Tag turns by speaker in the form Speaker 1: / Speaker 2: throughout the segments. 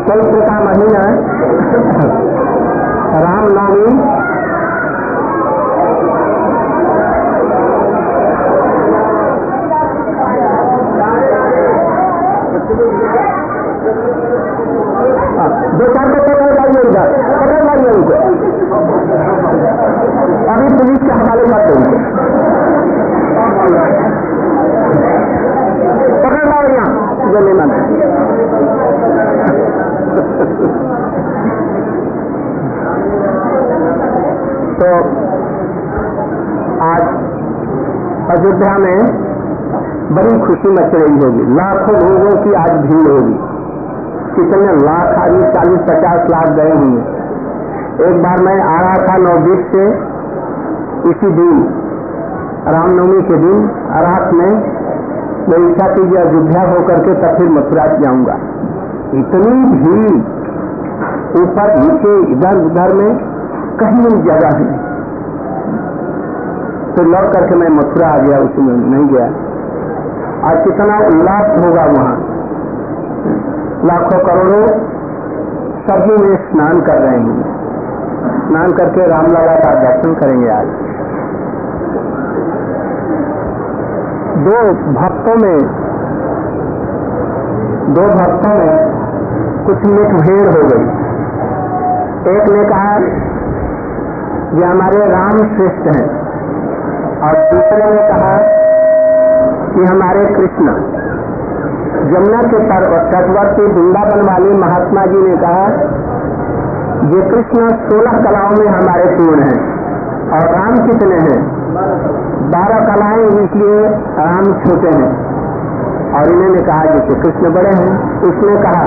Speaker 1: चैत्र का महीना रामनवमी दो चार को पकड़ लाइए, उधर पकड़ लाइए उनको, अभी पुलिस के हवाले कर देंगे। पकड़ लाओ यहाँ जो लेना है। तो आज अयोध्या में बड़ी खुशी मच रही होगी, लाखों लोगों की आज भीड़ होगी। कितने लाख आदमी, 40-50 लाख गए होंगे। एक बार मैं आ रहा था नवदीप से, इसी दिन रामनवमी के दिन रात में मैं इच्छा की अयोध्या होकर के तब फिर मथुरा जाऊंगा। इतनी भीड़, ऊपर नीचे इधर उधर में कहीं जगह है। तो लौट करके मैं मथुरा आ गया, उसमें नहीं गया। आज कितना उल्लास होगा वहां, लाखों करोड़ों सभी में स्नान कर रहे हैं। स्नान करके रामलला का दर्शन करेंगे। आज दो भक्तों में कुछ मुठभेड़ हो गई। एक ने कहा ये हमारे राम श्रेष्ठ हैं, और दूसरे ने कहा कि हमारे कृष्ण। यमुना के तटवर्ती वृंदावन वाले महात्मा जी ने कहा ये कृष्ण 16 कलाओं में हमारे पूर्ण हैं, और राम कितने हैं? 12 कलाएं, इसलिए राम छोटे हैं। और इन्होंने कहा जैसे कृष्ण बड़े हैं। उसने कहा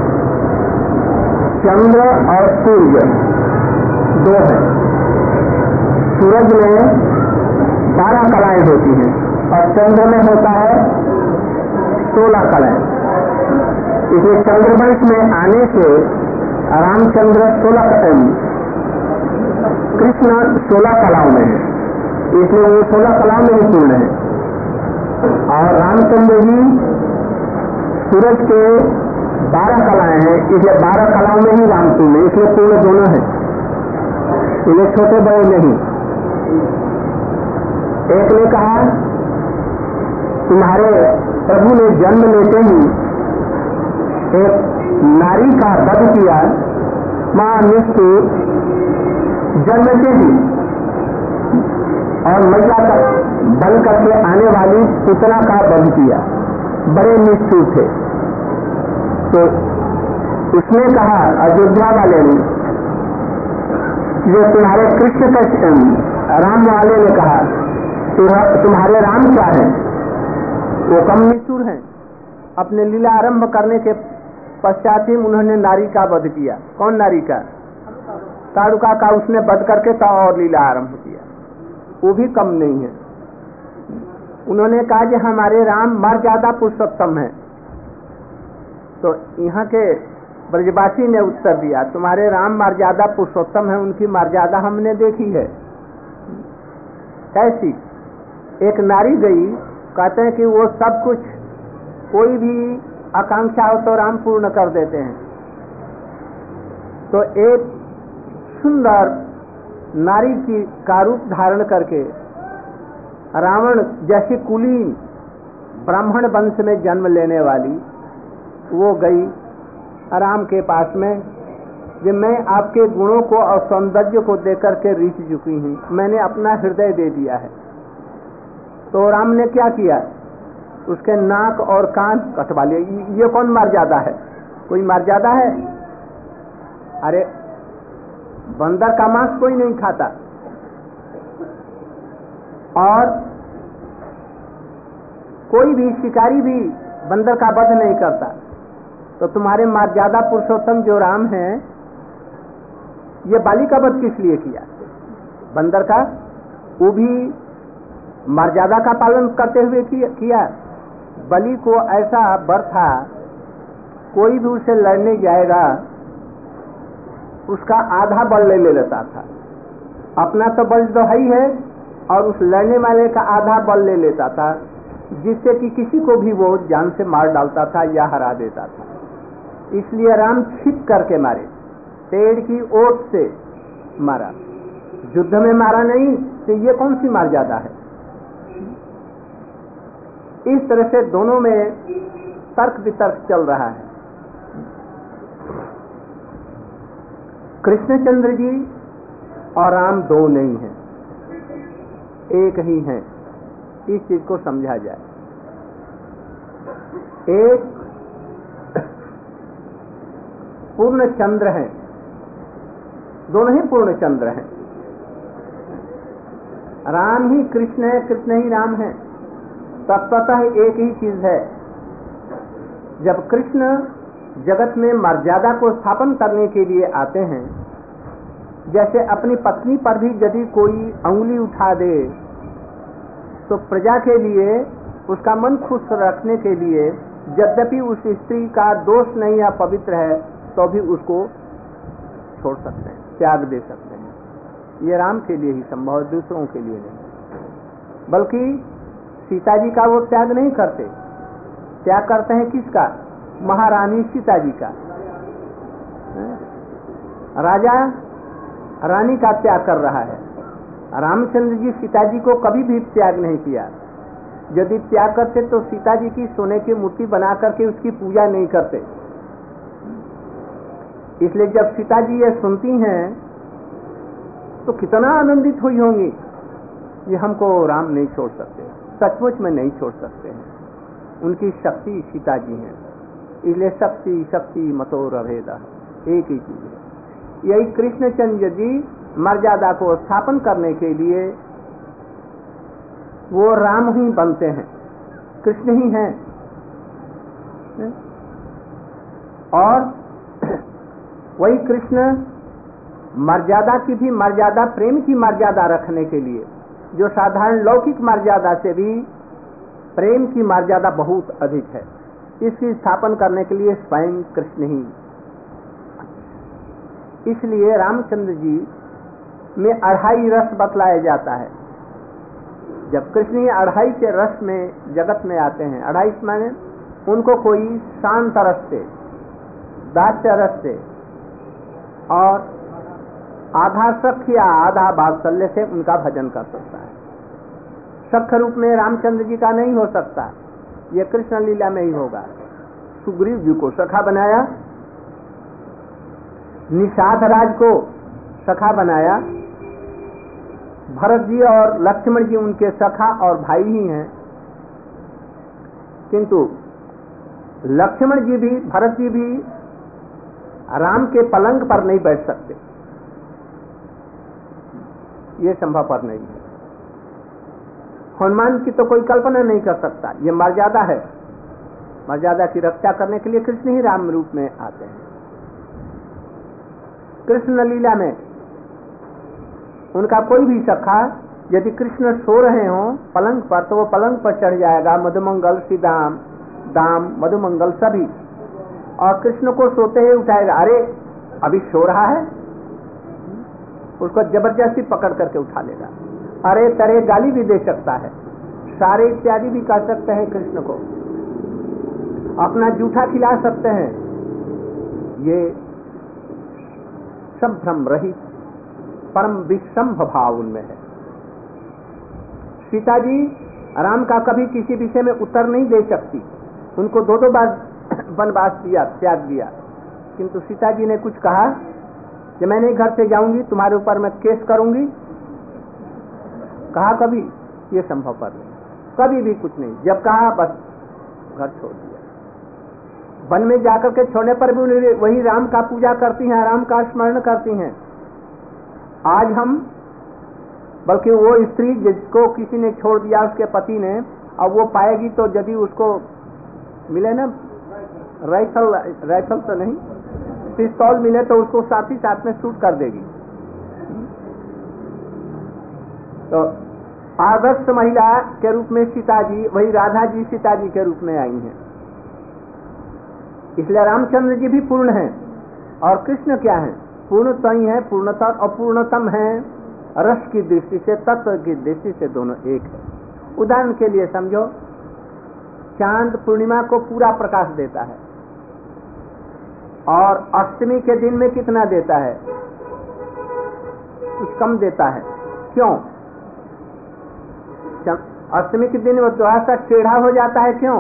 Speaker 1: चंद्र और सूर्य दो हैं। सूरज में 12 कलाएं होती हैं और चंद्र में होता है 16 कलाएं। इसलिए चंद्रवंश में आने से रामचंद्र 16 कृष्ण 16 कलाओं में है, इसलिए वो 16 कलाओं में ही पूर्ण है। और रामचंद्र जी सूरज के 12 कलाएं हैं, इसलिए 12 कलाओं में ही राम पूर्ण है, इसलिए पूर्ण दोनों है, इन्हें छोटे बड़े नहीं। एक ने कहा तुम्हारे प्रभु ने जन्म लेते ही एक नारी का वध किया, मां मृत्यु जन्मते ही, और महिला का बन करके आने वाली पुतना का वध किया। बड़े निष्ठुर थे। तो उसने कहा अयोध्या वाले ने, जो तुम्हारे कृष्ण का राम वाले ने कहा तुम्हारे राम क्या है? वो कम निष्ठुर हैं। अपने लीला आरंभ करने के पश्चात ही उन्होंने नारी का वध किया। कौन नारी का? ताड़ुका का उसने वध करके तो और लीला आरंभ किया, वो भी कम नहीं है। उन्होंने कहा कि हमारे राम मर्यादा पुरुषोत्तम है। तो यहाँ के ब्रजवासी ने उत्तर दिया तुम्हारे राम मर्यादा पुरुषोत्तम है, उनकी मर्यादा हमने देखी है। कैसी? एक नारी गई, कहते हैं कि वो सब कुछ, कोई भी आकांक्षा हो तो राम पूर्ण कर देते हैं। तो एक सुंदर नारी की का रूप धारण करके रावण जैसी कुलीन ब्राह्मण वंश में जन्म लेने वाली वो गई राम के पास में कि मैं आपके गुणों को और सौंदर्य को देकर के रीझ चुकी हूँ, मैंने अपना हृदय दे दिया है। तो राम ने क्या किया? उसके नाक और कान कटवा लिए। ये कौन मर्यादा है? कोई मर्यादा है? अरे बंदर का मांस कोई नहीं खाता, और कोई भी शिकारी भी बंदर का वध नहीं करता। तो तुम्हारे मर्यादा पुरुषोत्तम जो राम हैं, ये बाली का वध किस लिए किया? बंदर का, वो भी मर्यादा का पालन करते हुए किया। बलि को ऐसा वर था, कोई भी उसे लड़ने जाएगा उसका आधा बल ले लेता था। अपना तो बल तो है ही है, और उस लड़ने वाले का आधा बल ले लेता था, जिससे कि किसी को भी वो जान से मार डालता था या हरा देता था। इसलिए राम छिप करके मारे, पेड़ की ओट से मारा, युद्ध में मारा नहीं। तो ये कौन सी मर्यादा है? इस तरह से दोनों में तर्क वितर्क चल रहा है। कृष्णचंद्र जी और राम दो नहीं हैं, एक ही हैं। इस चीज को समझा जाए। एक पूर्ण चंद्र हैं, दोनों ही पूर्ण चंद्र हैं। राम ही कृष्ण है, कृष्ण ही राम है। तत्वतः एक ही चीज है। जब कृष्ण जगत में मर्यादा को स्थापन करने के लिए आते हैं, जैसे अपनी पत्नी पर भी यदि कोई अंगुली उठा दे तो प्रजा के लिए उसका मन खुश रखने के लिए, यद्यपि उस स्त्री का दोष नहीं या पवित्र है, तो भी उसको छोड़ सकते हैं, त्याग दे सकते हैं। ये राम के लिए ही संभव है, दूसरों के लिए नहीं। बल्कि सीता जी का वो त्याग नहीं करते। त्याग करते हैं किसका? महारानी सीता जी का। राजा रानी का त्याग कर रहा है। रामचंद्र जी सीता जी को कभी भी त्याग नहीं किया। यदि त्याग करते तो सीता जी की सोने की मूर्ति बना करके उसकी पूजा नहीं करते। इसलिए जब सीता जी ये सुनती हैं तो कितना आनंदित हुई होंगी, ये हमको राम नहीं छोड़ सकते, सचमुच में नहीं छोड़ सकते हैं। उनकी शक्ति सीता जी हैं। इसलिए शक्ति शक्ति मतोर अभेदा, एक ही चीज है। यही कृष्णचंद्र जी मर्यादा को स्थापन करने के लिए वो राम ही बनते हैं, कृष्ण ही हैं। और वही कृष्ण मर्यादा की भी मर्यादा, प्रेम की मर्यादा रखने के लिए, जो साधारण लौकिक मर्यादा से भी प्रेम की मर्यादा बहुत अधिक है, इसकी स्थापन करने के लिए स्वयं कृष्ण ही। इसलिए रामचंद्र जी में अढ़ाई रस बतलाया जाता है। जब कृष्ण ही अढ़ाई के रस में जगत में आते हैं, अढ़ाई माने उनको कोई शांत रस से, दास्य रस से और आधा सख्य या आधा वात्सल्य से उनका भजन कर सकता है। सख्य रूप में रामचंद्र जी का नहीं हो सकता, ये कृष्ण लीला में ही होगा। सुग्रीव जी को सखा बनाया, निषाद राज को सखा बनाया। भरत जी और लक्ष्मण जी उनके सखा और भाई ही हैं, किंतु लक्ष्मण जी भी, भरत जी भी राम के पलंग पर नहीं बैठ सकते, ये संभव पर नहीं है। हनुमान की तो कोई कल्पना नहीं कर सकता। ये मर्यादा है, मर्यादा की रक्षा करने के लिए कृष्ण ही राम रूप में आते हैं। कृष्ण लीला में उनका कोई भी सखा, यदि कृष्ण सो रहे हों पलंग पर, तो वो पलंग पर चढ़ जाएगा, मधुमंगल श्री दाम दाम मधुमंगल सभी, और कृष्ण को सोते ही उठाएगा। अरे अभी सो रहा है, उसको जबरदस्ती पकड़ करके उठा लेगा। अरे तरे गाली भी दे सकता है, सारे इत्यादि भी कर सकते हैं कृष्ण को, अपना जूठा खिला सकते हैं। ये सब भ्रम रहित परम विषम भाव उनमें है। सीता जी राम का कभी किसी विषय में उत्तर नहीं दे सकती, उनको दो दो बार वनवास दिया, त्याग दिया, किंतु सीता जी ने कुछ कहा कि मैं नहीं घर से जाऊंगी, तुम्हारे ऊपर मैं केस करूंगी, कहा कभी? ये संभव पर नहीं, कभी भी कुछ नहीं। जब कहा बस घर छोड़ दिया। वन में जाकर के छोड़ने पर भी वही राम का पूजा करती हैं, राम का स्मरण करती हैं। आज हम, बल्कि वो स्त्री जिसको किसी ने छोड़ दिया, उसके पति ने, अब वो पाएगी तो यदि उसको मिले ना राइफल तो नहीं, पिस्तौल मिले तो उसको साथ ही साथ में शूट कर देगी। तो आदर्श महिला के रूप में सीता जी, वही राधा जी सीता जी के रूप में आई हैं। इसलिए रामचंद्र जी भी पूर्ण हैं और कृष्ण क्या हैं? पूर्णतः ही है, पूर्णतः अपूर्णतम है। रस की दृष्टि से, तत्व की दृष्टि से दोनों एक है। उदाहरण के लिए समझो, चांद पूर्णिमा को पूरा प्रकाश देता है, और अष्टमी के दिन में कितना देता है? कुछ कम देता है। क्यों? अष्टमी के दिन वो थोड़ा सा टेढ़ा हो जाता है। क्यों?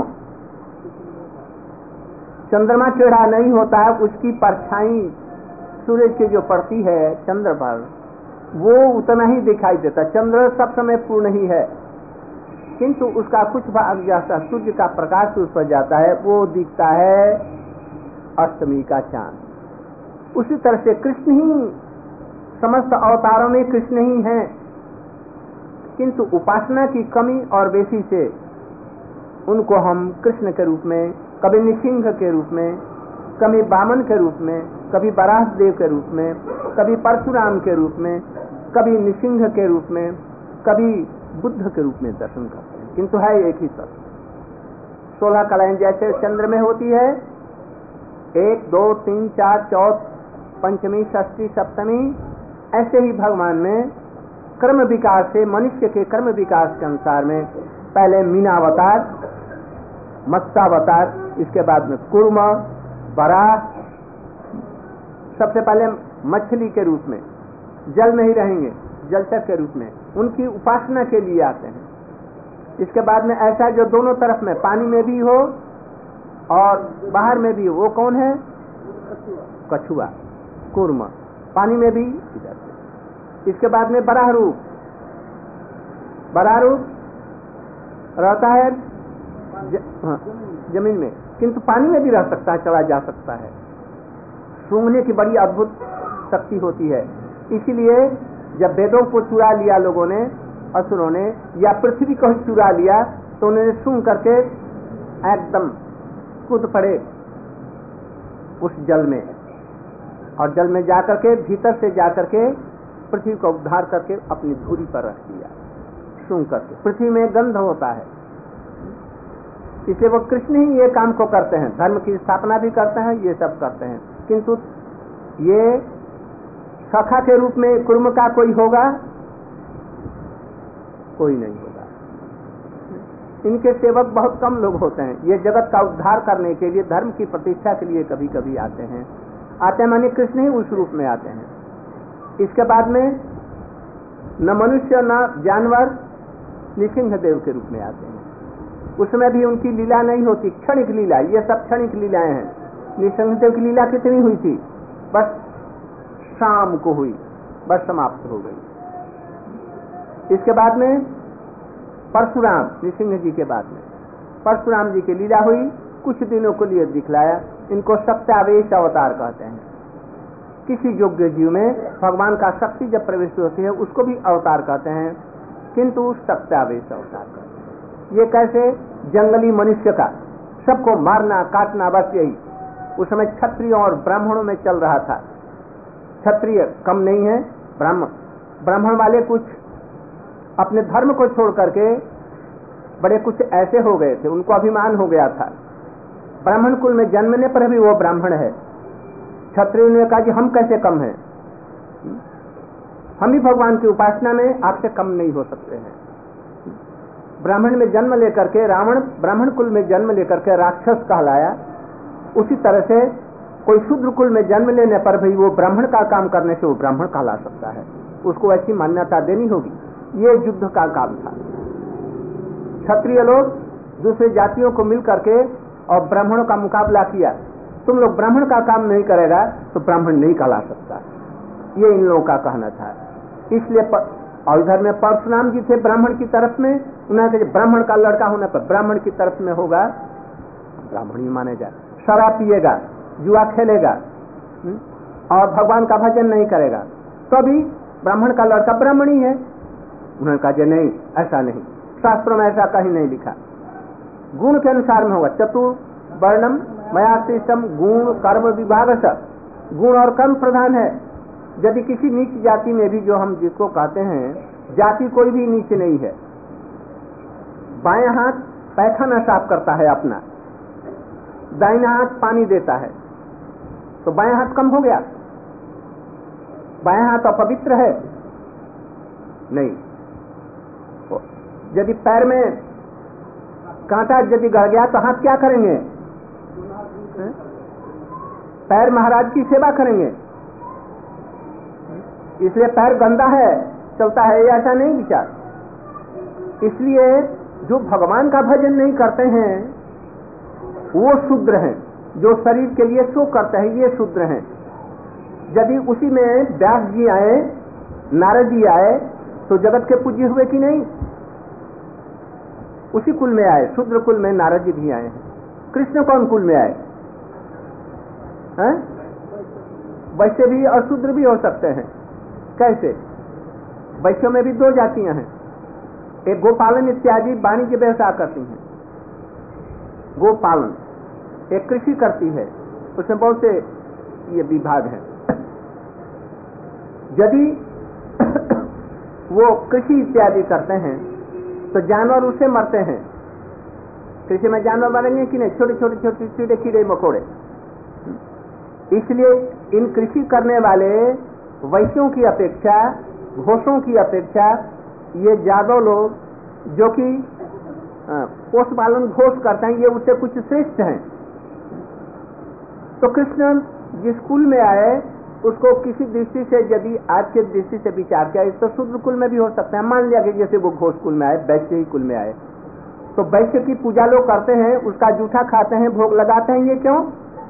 Speaker 1: चंद्रमा टेढ़ा नहीं होता है, उसकी परछाई सूरज की जो पड़ती है चंद्र पर, वो उतना ही दिखाई देता। चंद्र सब समय पूर्ण ही है, किंतु उसका कुछ भाग जैसा सूर्य का प्रकाश उस पर जाता है, वो दिखता है अष्टमी का चांद। उसी तरह से कृष्ण ही, समस्त अवतारों में कृष्ण ही हैं, किंतु उपासना की कमी और बेसी से उनको हम कृष्ण के रूप में, कभी नृसिंह के रूप में, कभी वामन के रूप में, कभी वराह देव के रूप में, कभी परशुराम के रूप में, कभी नृसिंह के रूप में, कभी बुद्ध के रूप में दर्शन करते हैं, किंतु है एक ही सत्य। 16 कलाएं जैसे चंद्र में होती है, 1 2 3 4 चौथ, पंचमी षष्ठी सप्तमी, ऐसे ही भगवान में कर्म विकास से, मनुष्य के कर्म विकास के अनुसार में पहले मीनावतार, मत्स्यावतार, इसके बाद में कूर्म, वराह, सबसे पहले मछली के रूप में जल में ही रहेंगे, जलचर के रूप में उनकी उपासना के लिए आते हैं। इसके बाद में ऐसा जो दोनों तरफ में, पानी में भी हो और बाहर में भी हो, वो कौन है? कछुआ, कूर्म, पानी में भी। इसके बाद में बराह रूप, बराह रूप रहता है जमीन में, किंतु पानी में भी रह सकता है, चला जा सकता है। सूंघने की बड़ी अद्भुत शक्ति होती है, इसीलिए जब वेदों को चुरा लिया लोगों ने, असुरों ने, या पृथ्वी को चुरा लिया, तो उन्होंने सूंघ करके एकदम कूद पड़े उस जल में, और जल में जाकर के, भीतर से जाकर के पृथ्वी को उद्धार करके अपनी धुरी पर रख दिया, सूंघ करके। पृथ्वी में गंध होता है, इसलिए वो कृष्ण ही ये काम को करते हैं, धर्म की स्थापना भी करते हैं, ये सब करते हैं। किंतु ये सखा के रूप में कुर्म का कोई होगा? कोई नहीं होगा। इनके सेवक बहुत कम लोग होते हैं। ये जगत का उद्धार करने के लिए, धर्म की प्रतिष्ठा के लिए कभी कभी आते हैं। माने कृष्ण ही उस रूप में आते हैं। इसके बाद में न मनुष्य न जानवर, नृसिंह देव के रूप में आते हैं। उसमें भी उनकी लीला नहीं होती, क्षणिक लीला, ये सब क्षणिक लीलाएं हैं। नृसिंह देव की लीला कितनी हुई थी? बस शाम को हुई, बस समाप्त हो गई। इसके बाद में परशुराम, नृसिंह जी के बाद में परशुराम जी की लीला हुई, कुछ दिनों के लिए दिखलाया। इनको सत्यावेश अवतार कहते हैं। किसी योग्य जीव में भगवान का शक्ति जब प्रविष्ट होती है, उसको भी अवतार कहते हैं, किंतु सत्यावेश अवतार कहते हैं। ये कैसे? जंगली मनुष्य का सबको मारना काटना, बस यही। उस समय क्षत्रियों और ब्राह्मणों में चल रहा था। क्षत्रिय कम नहीं है, ब्राह्मण वाले कुछ अपने धर्म को छोड़ करके बड़े कुछ ऐसे हो गए थे, उनको अभिमान हो गया था। ब्राह्मण कुल में जन्मने पर भी वो ब्राह्मण है। क्षत्रिय ने कहा कि हम कैसे कम हैं, हम भी भगवान की उपासना में आपसे कम नहीं हो सकते हैं। ब्राह्मण में जन्म लेकर के रावण, ब्राह्मण कुल में जन्म लेकर के राक्षस कहलाया। उसी तरह से कोई शूद्र कुल में जन्म लेने पर भी वो ब्राह्मण का काम करने से वो ब्राह्मण कहला सकता है, उसको ऐसी मान्यता देनी होगी। ये युद्ध का काम था। क्षत्रिय लोग दूसरे जातियों को मिल करके और ब्राह्मणों का मुकाबला किया। तुम लोग ब्राह्मण का काम नहीं करेगा तो ब्राह्मण नहीं कहला सकता, ये इन लोगों का कहना था। इसलिए और इधर में परशुराम जी थे ब्राह्मण की तरफ में, उन्होंने कहा ब्राह्मण का लड़का होने पर ब्राह्मण की तरफ में होगा, ब्राह्मण ही मानेगा। शराब पिएगा, जुआ खेलेगा और भगवान का भजन नहीं करेगा तो भी ब्राह्मण का लड़का ब्राह्मण ही है। उन्होंने कहा कि नहीं, ऐसा नहीं, शास्त्रों में ऐसा कहीं नहीं लिखा। गुण के अनुसार में होगा। चतुर्वर्णम मया सृष्टम गुण कर्म विभागश, गुण और कर्म प्रधान है। यदि किसी नीच जाति में भी, जो हम जिसको कहते हैं जाति, कोई भी नीच नहीं है। बाएं हाथ पैखाना साफ करता है अपना, दाहिना हाथ पानी देता है, तो बाएं हाथ कम हो गया? बाएं हाथ अपवित्र है? नहीं। यदि पैर में कांटा यदि गड़ गया तो हाथ क्या करेंगे? पैर महाराज की सेवा करेंगे, इसलिए पैर गंदा है चलता है, ऐसा नहीं विचार। इसलिए जो भगवान का भजन नहीं करते हैं वो शूद्र हैं, जो शरीर के लिए शोक करते हैं ये शूद्र हैं। यदि उसी में व्यास जी आए, नारद जी आए, तो जगत के पूज्य हुए कि नहीं? उसी कुल में आए, शूद्र कुल में नारद जी भी आए हैं। कृष्ण कौन कुल में आए हैं? वैश्य भी और शूद्र भी हो सकते हैं। कैसे? वैश्यों में भी दो जातियां हैं, एक गोपालन इत्यादि वाणिज्य व्यवसाय करती हैं, गोपालन, एक कृषि करती है, उसमें बहुत से ये विभाग हैं। यदि वो कृषि इत्यादि करते हैं तो जानवर उससे मरते हैं। कृषि में जानवर मरेंगे कि नहीं? छोटे छोटे छोटे कीड़े कीड़े मकोड़े। इसलिए इन कृषि करने वाले वैश्यों की अपेक्षा, घोषों की अपेक्षा ये यादव लोग जो कि पशुपालन घोष करते हैं, ये उससे कुछ श्रेष्ठ हैं। तो कृष्ण जिस कुल में आए उसको किसी दृष्टि से, यदि आज के दृष्टि से विचार किया, इस तो शूद्र कुल में भी हो सकता है। मान लिया कि जैसे वो घोष कुल में आए, वैश्य ही कुल में आए, तो वैश्य की पूजा लोग करते हैं, उसका जूठा खाते हैं, भोग लगाते हैं, ये क्यों?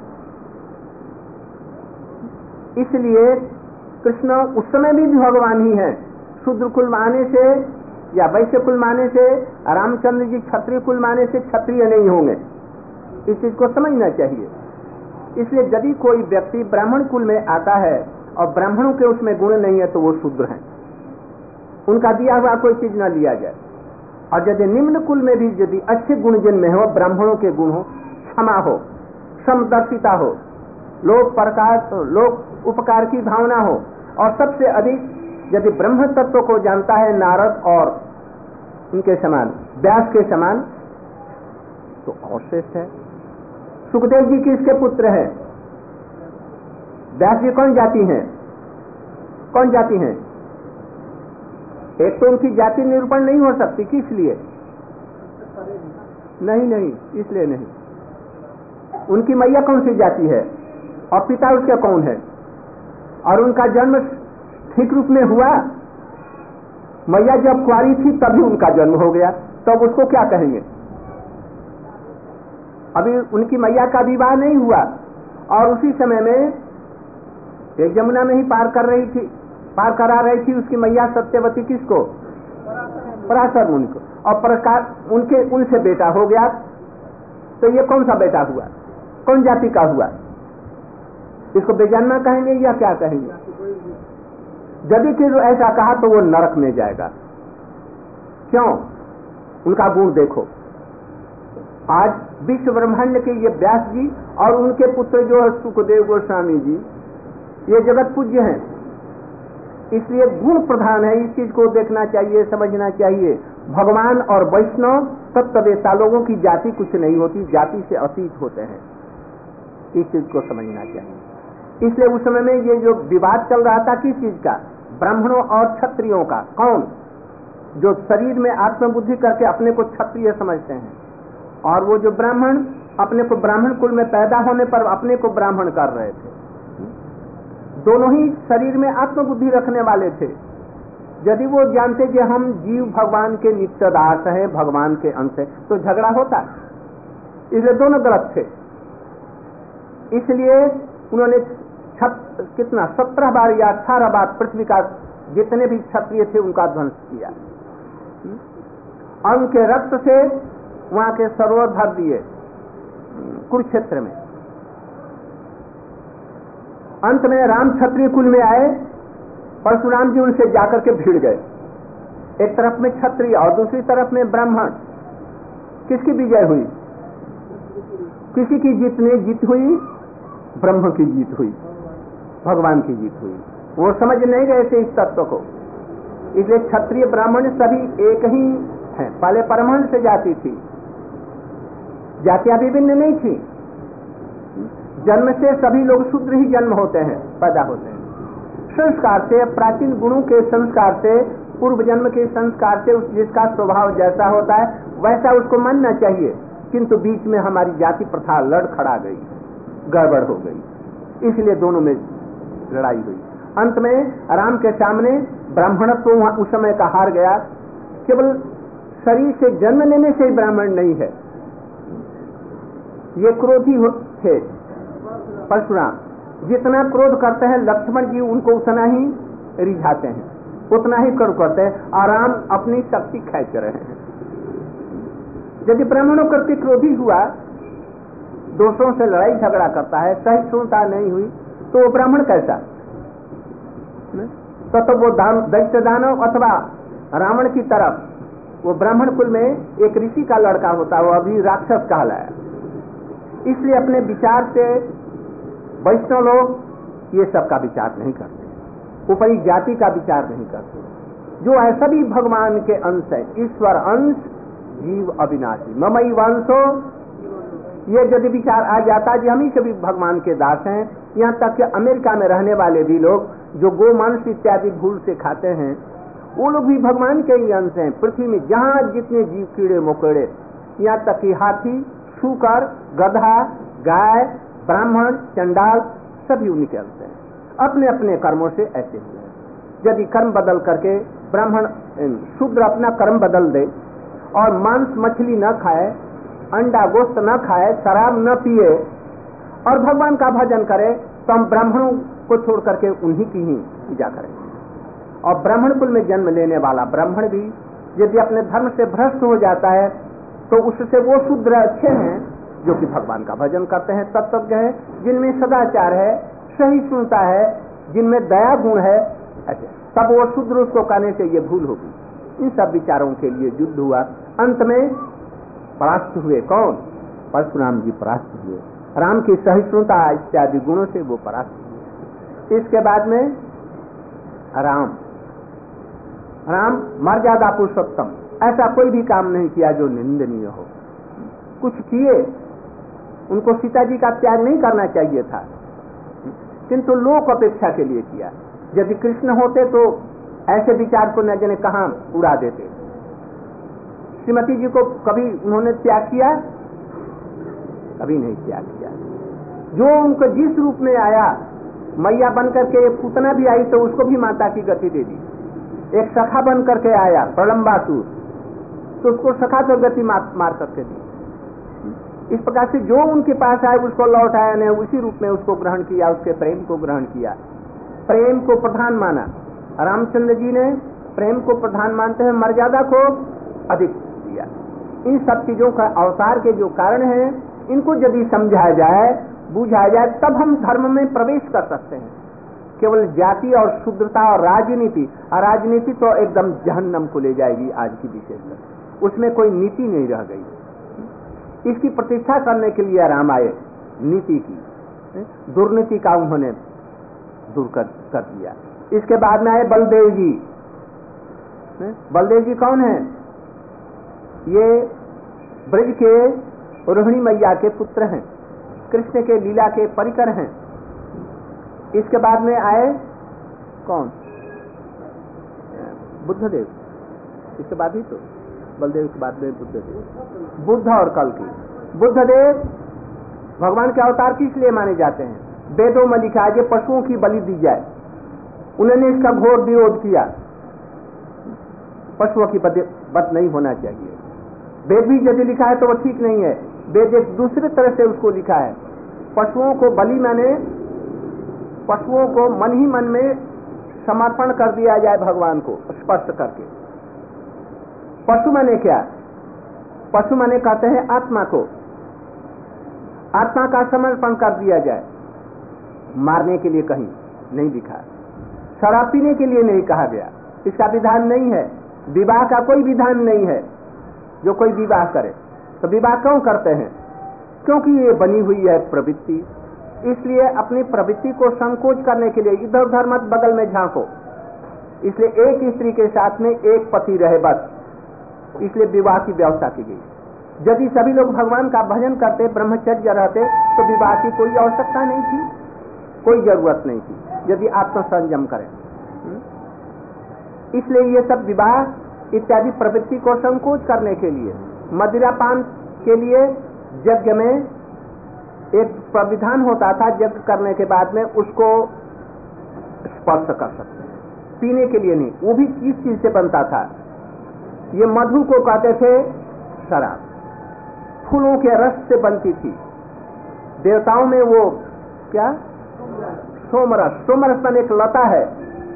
Speaker 1: इसलिए कृष्ण उस समय भी भगवान ही है। शूद्र कुल माने से या वैश्य कुल माने से, रामचंद्र जी क्षत्रिय कुल माने से क्षत्रिय नहीं होंगे, इस चीज को समझना चाहिए। इसलिए यदि कोई व्यक्ति ब्राह्मण कुल में आता है और ब्राह्मणों के उसमें गुण नहीं है तो वो शूद्र हैं, उनका दिया हुआ कोई चीज न लिया जाए। और यदि निम्न कुल में भी यदि अच्छे गुण जिनमें हो, ब्राह्मणों के गुण हो, क्षमा हो, समदर्शिता हो, लोक उपकार की भावना हो, और सबसे अधिक यदि ब्रह्म तत्व को जानता है नारद और उनके समान, व्यास के समान, तो और श्रेष्ठ है। सुखदेव जी किसके पुत्र हैं? व्यास जी कौन जाति हैं? कौन जाति हैं? एक तो उनकी जाति निरूपण नहीं हो सकती, किस लिए? नहीं, इसलिए नहीं। उनकी मैया कौन सी जाति है और पिता उसके कौन है? और उनका जन्म ठीक रूप में हुआ? मैया जब कुंवारी थी तभी उनका जन्म हो गया, तब उसको क्या कहेंगे? अभी उनकी मैया का विवाह नहीं हुआ और उसी समय में एक जमुना में ही पार करा रही थी उसकी मैया सत्यवती। किसको? पराशर मुनि को। और उनसे बेटा हो गया, तो ये कौन सा बेटा हुआ? कौन जाति का हुआ? इसको बेजन्मा कहेंगे या क्या कहेंगे? यदि कि ऐसा कहा तो वो नरक में जाएगा। क्यों? उनका गुण देखो। आज विश्व ब्रह्मांड के ये व्यास जी और उनके पुत्र जो है सुखदेव गोस्वामी जी, ये जगत पूज्य हैं, इसलिए गुण प्रधान है। इस चीज को देखना चाहिए, समझना चाहिए। भगवान और वैष्णव तत्ववेत्ता लोगों की जाति कुछ नहीं होती, जाति से अतीत होते हैं, इस चीज को समझना चाहिए। इसलिए उस समय में ये जो विवाद चल रहा था, किस चीज का? ब्राह्मणों और क्षत्रियों का। कौन? जो शरीर में आत्मबुद्धि करके अपने को क्षत्रिय समझते हैं, और वो जो ब्राह्मण अपने को ब्राह्मण कुल में पैदा होने पर अपने को ब्राह्मण कर रहे थे। दोनों ही शरीर में आत्मबुद्धि रखने वाले थे। यदि वो जानते कि हम जीव भगवान के नित्य दास हैं, भगवान के अंश हैं, तो झगड़ा होता। इसलिए दोनों गलत थे। इसलिए उन्होंने 17 बार या 18 बार पृथ्वी का जितने भी क्षत्रिय थे उनका ध्वंस किया। उनके रक्त से वहां के सरोवर भर दिए कुरुक्षेत्र में। अंत में राम क्षत्रिय कुल में आए, परशुराम जी उनसे जाकर के भिड़ गए। एक तरफ में क्षत्रिय और दूसरी तरफ में ब्राह्मण। किसकी विजय हुई? किसी की जीत हुई? ब्रह्म की जीत हुई, भगवान की जीत हुई। वो समझ नहीं गए थे इस तत्व को। इसलिए क्षत्रिय ब्राह्मण सभी एक ही हैं। पहले परमहंस से जाति थी, जातियां विभिन्न नहीं थी। जन्म से सभी लोग शूद्र ही जन्म होते हैं, पैदा होते हैं। संस्कार से, प्राचीन गुणों के संस्कार से, पूर्व जन्म के संस्कार से जिसका स्वभाव जैसा होता है वैसा उसको मानना चाहिए। किंतु बीच में हमारी जाति प्रथा लड़ खड़ा गई, गड़बड़ हो गई। इसलिए दोनों में लड़ाई हुई। अंत में राम के सामने ब्राह्मणत्व उस समय का हार गया। केवल शरीर से जन्म लेने से ही ब्राह्मण नहीं है, ये क्रोधी थे परशुराम। जितना क्रोध करते हैं लक्ष्मण जी उनको उतना ही रिझाते हैं, उतना ही क्रोध करते हैं, और राम अपनी शक्ति खींच रहे हैं। यदि ब्राह्मणों करके क्रोधी हुआ, दोषों से लड़ाई झगड़ा करता है, सहिष्णुता नहीं हुई, तो वो ब्राह्मण कैसा? तो वो दैत्य दानव अथवा रावण की तरफ वो ब्राह्मण कुल में एक ऋषि का लड़का होता, वो अभी राक्षस कहलाया। इसलिए अपने विचार से वैष्णव लोग ये सब का विचार नहीं करते, ऊपरी जाति का विचार नहीं करते। जो है सभी भगवान के अंश है, ईश्वर अंश, जीव अविनाशी, ममई वंशो, ये यदि विचार आ जाता कि हम ही सभी भगवान के दास हैं। यहाँ तक कि अमेरिका में रहने वाले भी लोग जो गोमांस इत्यादि भूल से खाते हैं, वो लोग भी भगवान के ही अंश हैं। पृथ्वी में जहाँ जितने जीव कीड़े मकोड़े, यहाँ तक कि हाथी, शूकर, गधा, गाय, ब्राह्मण, चंडाल, सभी उनके अंश हैं। अपने अपने कर्मों से ऐसे हुए हैं। यदि कर्म बदल करके ब्राह्मण शूद्र अपना कर्म बदल दे और मांस मछली न खाए, अंडा गोश्त न खाए, शराब न पिए और भगवान का भजन करे, तो हम ब्राह्मणों को छोड़ करके उन्हीं की ही पूजा करें। और ब्राह्मण कुल में जन्म लेने वाला ब्राह्मण भी यदि अपने धर्म से भ्रष्ट हो जाता है, तो उससे वो शूद्र अच्छे हैं जो कि भगवान का भजन करते हैं, तत्वज्ञ है, जिनमें सदाचार है, सहिष्णुता है, जिनमें दया गुण है, ऐसे तब वो शूद्र उसको कहने से ये भूल होगी। इन सब विचारों के लिए युद्ध हुआ। अंत में परास्त हुए कौन? परशुराम जी परास्त हुए। राम की सहिष्णुता इत्यादि गुणों से वो परास्त हुए। इसके बाद में राम मर्यादा पुरुषोत्तम, ऐसा कोई भी काम नहीं किया जो निंदनीय हो। कुछ किए, उनको सीता जी का त्याग नहीं करना चाहिए था, किंतु लोक अपेक्षा के लिए किया। यदि कृष्ण होते तो ऐसे विचार को न जाने कहां उड़ा देते। श्रीमती जी को कभी उन्होंने त्याग किया? कभी नहीं त्याग किया। जो उनको जिस रूप में आया, मैया बनकर के पूतना भी आई तो उसको भी माता की गति दे दी। एक सखा बन करके आया प्रलंबासुर, तो उसको सखा तो गति मार करके दी। इस प्रकार से जो उनके पास आए उसको लौटाया ने उसी रूप में उसको ग्रहण किया, उसके प्रेम को ग्रहण किया, प्रेम को प्रधान माना। रामचंद्र जी ने प्रेम को प्रधान मानते हैं, मर्यादा को अधिक दिया। इन सब चीजों का अवतार के जो कारण हैं, इनको यदि समझाया जाए, बुझाया जाए, तब हम धर्म में प्रवेश कर सकते हैं। केवल जाति और शुद्धता और राजनीति तो एकदम जहन्नम को ले जाएगी आज की विशेषकर, उसमें कोई नीति नहीं रह गई। इसकी प्रतिष्ठा करने के लिए राम आए, नीति की, दुर्नीति का उन्होंने दूर कर दिया। इसके बाद में आए बलदेव जी। बलदेव जी कौन है? ये ब्रज के रोहिणी मैया के पुत्र हैं, कृष्ण के लीला के परिकर हैं। इसके बाद में आए कौन? बुद्धदेव। इसके बाद ही तो बलदेव के बाद में बुद्धदेव, बुद्ध और कल्कि। बुद्धदेव भगवान के अवतार किस लिए माने जाते हैं? वेदों में लिखा है कि पशुओं की बलि दी जाए, उन्होंने इसका घोर विरोध किया। पशुओं की वध नहीं होना चाहिए। वेद भी यदि लिखा है तो वो ठीक नहीं है, वेद एक दूसरे तरह से उसको लिखा है। पशुओं को बलि माने पशुओं को मन ही मन में समर्पण कर दिया जाए भगवान को स्पर्श करके। पशु माने क्या? पशु माने कहते हैं आत्मा को, आत्मा का समर्पण कर दिया जाए। मारने के लिए कहीं नहीं लिखा, शराब पीने के लिए नहीं कहा गया, इसका विधान नहीं है। विवाह का कोई विधान नहीं है। जो कोई विवाह करे तो विवाह क्यों करते हैं? क्योंकि ये बनी हुई है प्रवृत्ति, इसलिए अपनी प्रवृत्ति को संकोच करने के लिए इधर उधर मत बगल में झांको। इसलिए एक स्त्री के साथ में एक पति रहे बस, इसलिए विवाह की व्यवस्था की गई। यदि सभी लोग भगवान का भजन करते, ब्रह्मचर्य रहते, तो विवाह की कोई आवश्यकता नहीं थी, कोई जरूरत नहीं थी, यदि आत्मसंयम करें। इसलिए ये सब विवाह इत्यादि प्रवृत्ति को संकोच करने के लिए, मदिरापान के लिए यज्ञ में एक प्राविधान होता था, यज्ञ करने के बाद में उसको स्पर्श कर सकते हैं, पीने के लिए नहीं। वो भी किस चीज से बनता था? ये मधु को कहते थे शराब, फूलों के रस से बनती थी। देवताओं में वो क्या सोमरस, सोमरस में एक लता है,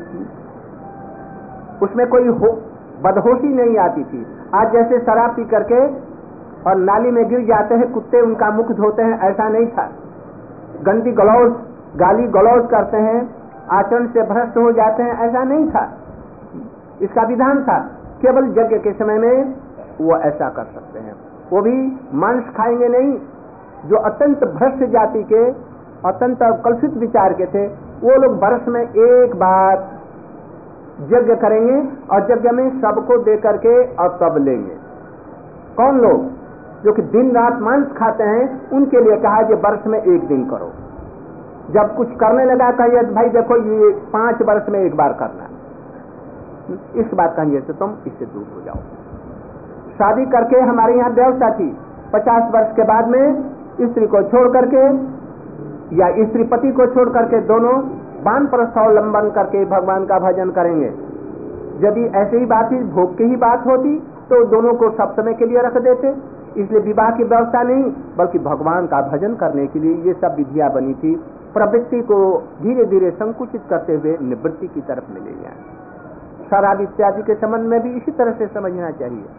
Speaker 1: उसमें कोई बदहोशी नहीं आती थी। आज जैसे शराब पी करके और नाली में गिर जाते हैं कुत्ते, उनका मुख धोते हैं, ऐसा नहीं था। गंदी गलौज, गाली गलौज करते हैं, आचरण से भ्रष्ट हो जाते हैं, ऐसा नहीं था। इसका विधान था, केवल यज्ञ के समय में वो ऐसा कर सकते हैं। वो भी मांस खाएंगे नहीं। जो अत्यंत भ्रष्ट जाति के, अत्यंत कलुषित विचार के थे, वो लोग वर्ष में एक बार यज्ञ करेंगे और यज्ञ में सबको दे करके और तब लेंगे। कौन लोग? जो कि दिन रात मांस खाते हैं, उनके लिए कहा कि वर्ष में एक दिन करो। जब कुछ करने लगा कहिए भाई देखो ये 5 वर्ष में एक बार करना, इस बात कहिए तो तुम इससे दूर हो जाओ। शादी करके हमारे यहाँ व्यवस्था थी, 50 वर्ष के बाद में स्त्री को छोड़ करके या स्त्री पति को छोड़ करके दोनों वानप्रस्थ अवलंबन करके भगवान का भजन करेंगे। यदि ऐसे ही बात ही भोग की ही बात होती तो दोनों को सब समय के लिए रख देते। इसलिए विवाह की व्यवस्था नहीं, बल्कि भगवान का भजन करने के लिए ये सब विधियां बनी थी। प्रवृत्ति को धीरे धीरे संकुचित करते हुए निवृत्ति की तरफ ले जाए। शराब इत्यादि के संबंध में भी इसी तरह से समझना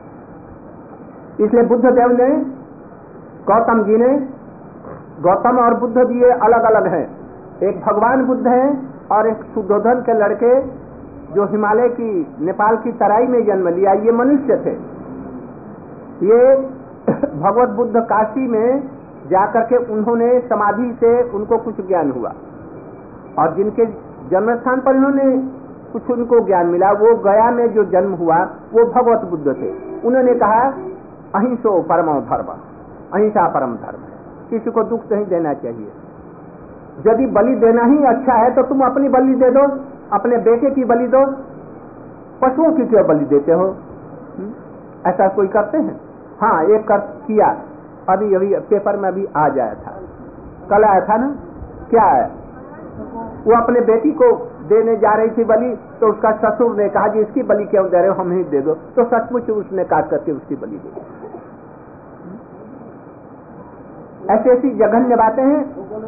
Speaker 1: चाहिए। इसलिए बुद्ध देव ने, गौतम जी ने, गौतम और बुद्ध जी ये अलग अलग हैं। एक भगवान बुद्ध है और एक सुद्धोधन के लड़के जो हिमालय की, नेपाल की तराई में जन्म लिया, ये मनुष्य थे। ये भगवत बुद्ध काशी में जाकर के उन्होंने समाधि से उनको कुछ ज्ञान हुआ, और जिनके जन्म स्थान पर इन्होंने कुछ उनको ज्ञान मिला, वो गया में जो जन्म हुआ वो भगवत बुद्ध थे। उन्होंने कहा अहिंसो परमो धर्म, अहिंसा परम धर्म है, किसी को दुख नहीं देना चाहिए। यदि बलि देना ही अच्छा है तो तुम अपनी बलि दे दो, अपने बेटे की बलि दो, पशुओं की क्यों बलि देते हो? ऐसा कोई करते हैं? हाँ, एक कर किया, अभी अभी पेपर में अभी आ जाया था, कल आया था ना, क्या है, वो अपने बेटी को देने जा रही थी बलि, तो उसका ससुर ने कहा जी इसकी बलि क्यों दे रहे हो, हम ही दे दो। तो सचमुच उसने काट करके उसकी बलि दे दी। ऐसी ऐसी जघन्य बातें हैं।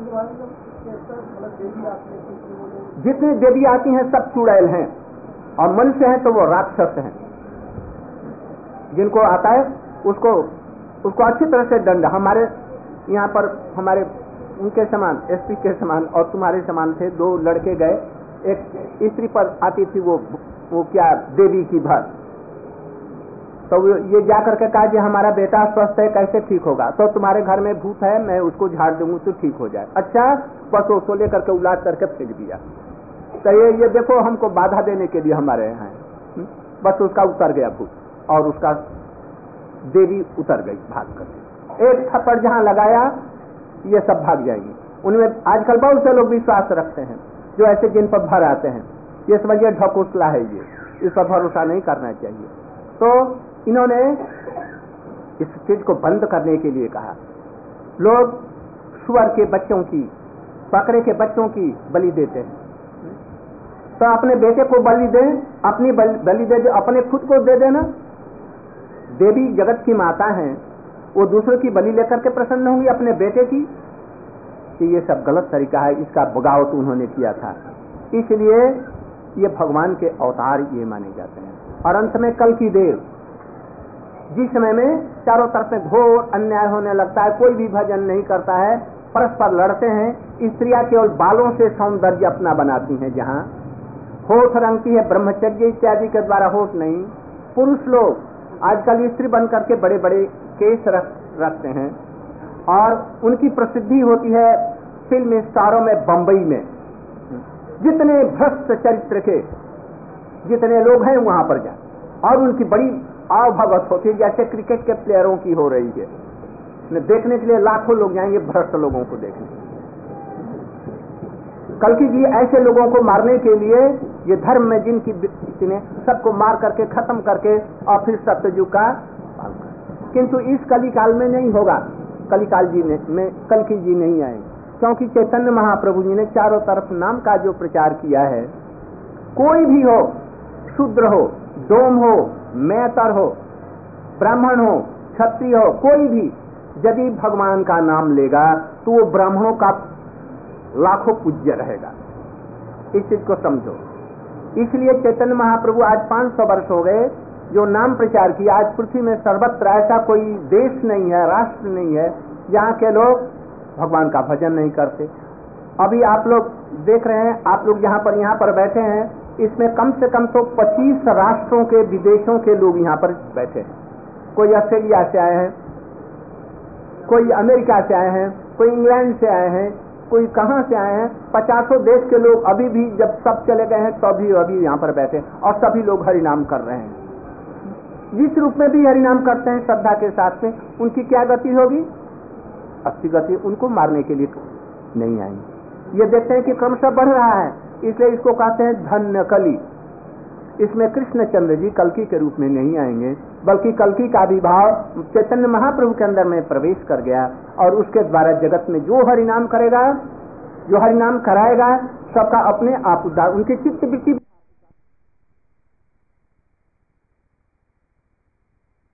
Speaker 1: जितनी देवी आती हैं सब चुड़ैल हैं, और मनुष्य हैं तो वो राक्षस हैं। जिनको आता है उसको अच्छी तरह से दंड। हमारे यहाँ पर हमारे उनके समान, एसपी के समान और तुम्हारे समान थे, 2 लड़के गए, एक स्त्री पर आती थी वो क्या देवी की भर, तो ये जाकर के कहा कि हमारा बेटा स्वस्थ है, कैसे ठीक होगा? तो तुम्हारे घर में भूत है, मैं उसको झाड़ दूंगी तो ठीक हो जाए। अच्छा, बस उसको लेकर के उलाट करके फेंक दिया। तो ये देखो हमको बाधा देने के लिए हमारे यहाँ है। बस उसका उतर गया भूत, और उसका देवी उतर गई भाग कर। एक थप्पड़ जहाँ लगाया ये सब भाग जाएंगी। उनमें आजकल बहुत से लोग विश्वास रखते हैं जो ऐसे जिन पर भर आते हैं। ये समझिए ढकोसला है, ये इस पर भरोसा नहीं करना चाहिए। तो इन्होंने इस चीज को बंद करने के लिए कहा। लोग सुअर के बच्चों की, बकरे के बच्चों की बलि देते हैं, तो अपने बेटे को बलि दें, अपनी बलि दे दे, अपने खुद को दे देना। देवी जगत की माता हैं, वो दूसरों की बलि लेकर के प्रसन्न होंगी, अपने बेटे की। कि ये सब गलत तरीका है, इसका बगावत उन्होंने किया था। इसलिए ये भगवान के अवतार ये माने जाते हैं। और अंत में कल की देव, जिस समय में चारों तरफ में घोर अन्याय होने लगता है, कोई भी भजन नहीं करता है, परस्पर लड़ते हैं, स्त्रियां केवल बालों से सौंदर्य अपना बनाती हैं, जहां होठ रंगती है ब्रह्मचर्य इत्यादि के द्वारा, होठ नहीं। पुरुष लोग आजकल स्त्री बन करके बड़े बड़े केस रखते हैं, और उनकी प्रसिद्धि होती है फिल्म स्टारों में, बंबई में। जितने भ्रष्ट चरित्र के जितने लोग हैं वहां पर जाए, और उनकी बड़ी आवभगत होती है, जैसे क्रिकेट के प्लेयरों की हो रही है। देखने के लिए लाखों लोग जाएंगे भ्रष्ट लोगों को देखने। कल्कि जी ऐसे लोगों को मारने के लिए ये धर्म में जिनकी ने सबको मार करके खत्म करके और फिर सत्ययुग का, किंतु इस कली काल में नहीं होगा। कलिकाल जी में कल्कि जी नहीं आएंगे, क्योंकि चैतन्य महाप्रभु जी ने चारों तरफ नाम का जो प्रचार किया है, कोई भी हो, शूद्र हो, डोम हो, मैतर हो, ब्राह्मण हो, क्षत्रिय हो, कोई भी यदि भगवान का नाम लेगा तो वो ब्राह्मणों का लाखों पूज्य रहेगा। इस चीज को समझो। इसलिए चैतन्य महाप्रभु आज 500 वर्ष हो गए जो नाम प्रचार किया। आज पृथ्वी में सर्वत्र ऐसा कोई देश नहीं है, राष्ट्र नहीं है जहाँ के लोग भगवान का भजन नहीं करते। अभी आप लोग देख रहे हैं, आप लोग यहाँ पर बैठे हैं, इसमें कम से कम तो 25 राष्ट्रों के, विदेशों के लोग यहाँ पर बैठे हैं। कोई ऑस्ट्रेलिया से आए हैं, कोई अमेरिका से आए हैं, कोई इंग्लैंड से आए हैं, कोई कहां से आए हैं। 50 देश के लोग अभी भी, जब सब चले गए हैं तो अभी यहाँ पर बैठे, और सभी लोग हरिनाम कर रहे हैं। जिस रूप में भी हरिनाम करते हैं श्रद्धा के साथ में, उनकी क्या गति होगी? अच्छी गति, उनको मारने के लिए नहीं आएंगे। ये देखते हैं कि क्रमशः बढ़ रहा है, इसलिए इसको कहते हैं धन्य कली। इसमें कृष्णचंद्र जी कल्कि के रूप में नहीं आएंगे, बल्कि कल्कि का भी भाव चैतन्य महाप्रभु के अंदर में प्रवेश कर गया, और उसके द्वारा जगत में जो हरिनाम करेगा, जो हरिनाम कराएगा, सबका अपने आप उद्धार, उनकी चित्त वृत्ति